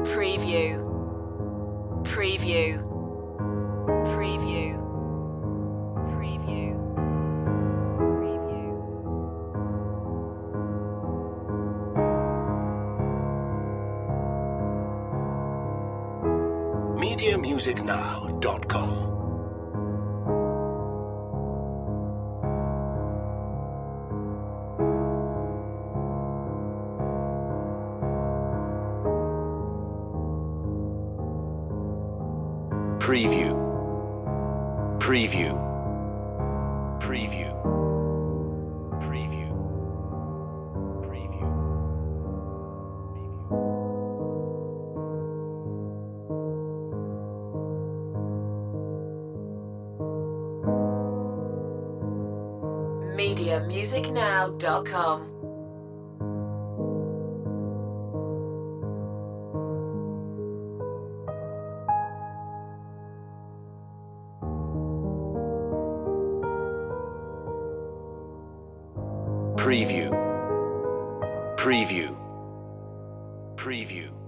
Preview. Preview. Preview. Preview. Preview. MediaMusicNow.com. Preview. Preview. Preview. Preview. Preview. MediaMusicNow.com. Preview. Preview. Preview.